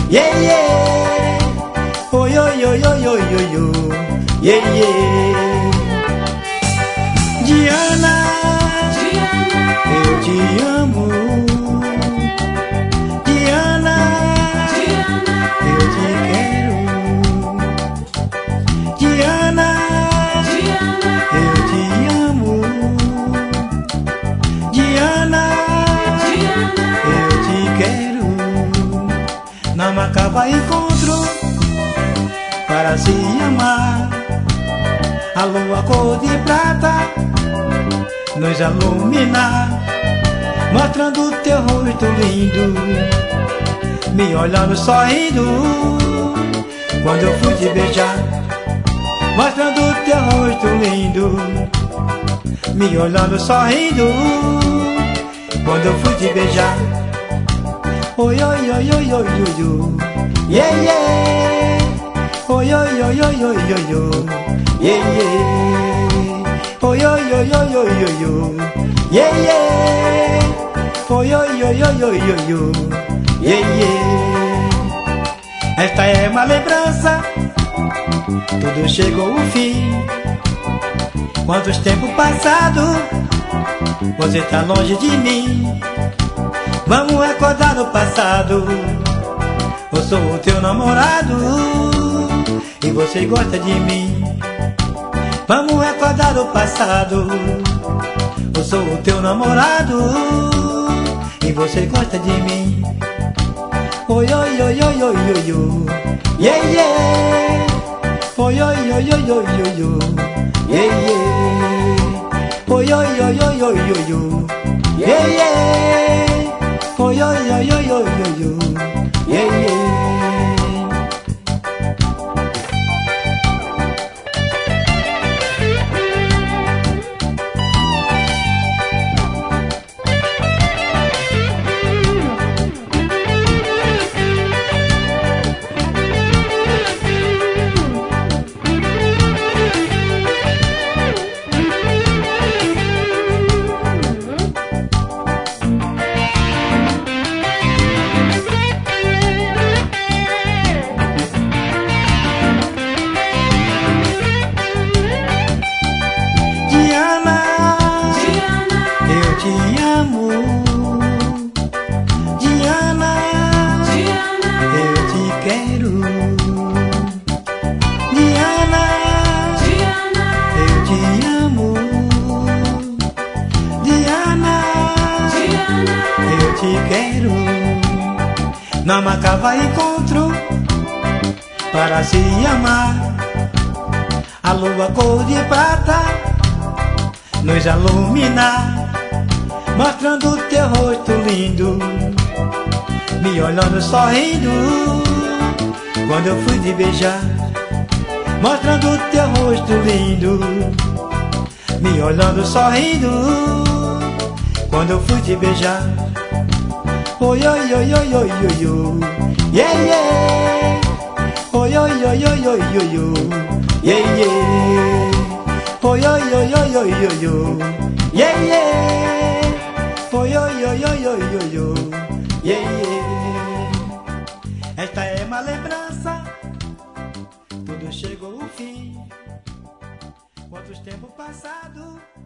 yeah, yeah. Oi, oi, oi, oi, oi, oi, oi, yeah, yeah. Diana, eu te amo. Diana, eu te quero. Diana, eu te amo. Diana, eu te quero. Não acaba encontro para se amar. A lua cor de prata nos ilumina, mostrando teu rosto lindo, me olhando sorrindo. Quando eu fui te beijar, mostrando teu rosto lindo, me olhando sorrindo. Quando eu fui te beijar, oi, oi, oi, oi, oi, oi, oi, yeah, yeah. Oi, oi, oi, oi, oi, oi, oi, yeah, yeah. Oi, oi, oi, oi, oi, oi, oi, yeah, yeah. Oi, oi, oi, oi, oi, oi, oi, yeah, yeah. Esta é uma lembrança, tudo chegou ao fim. Quantos tempos passados, você tá longe de mim. Vamos recordar no passado, eu sou o teu namorado e você gosta de mim. Vamos recordar o passado, eu sou o teu namorado e você gosta de mim. Oi, oi, oi, oi, oi, oi, oi, yeah, yeah. Oi, oi, oi, oi, oi, oi, oi, yeah, yeah. Oi, oi, oi, oi, oi, oi, oi, yeah, yeah. Oi, oi, oi, oi, oi, oi, oi, yeah, yeah. Não acaba encontro para se amar. A lua cor de prata nos ilumina, mostrando teu rosto lindo, me olhando sorrindo. Quando eu fui te beijar, mostrando teu rosto lindo, me olhando sorrindo. Quando eu fui te beijar, oi, oi, oi, oi, oi, oi, oi, yeah, yeah. Oi, oi, oi, oi, oi, oi, oi, yeah, yeah. Oi, oi, oi, oi, oi, oi, oi, yeah, yeah. Oi, oi, oi, oi, oi, oi, oi, yeah, yeah. Esta é uma lembrança, tudo chegou ao fim. Quantos tempos passados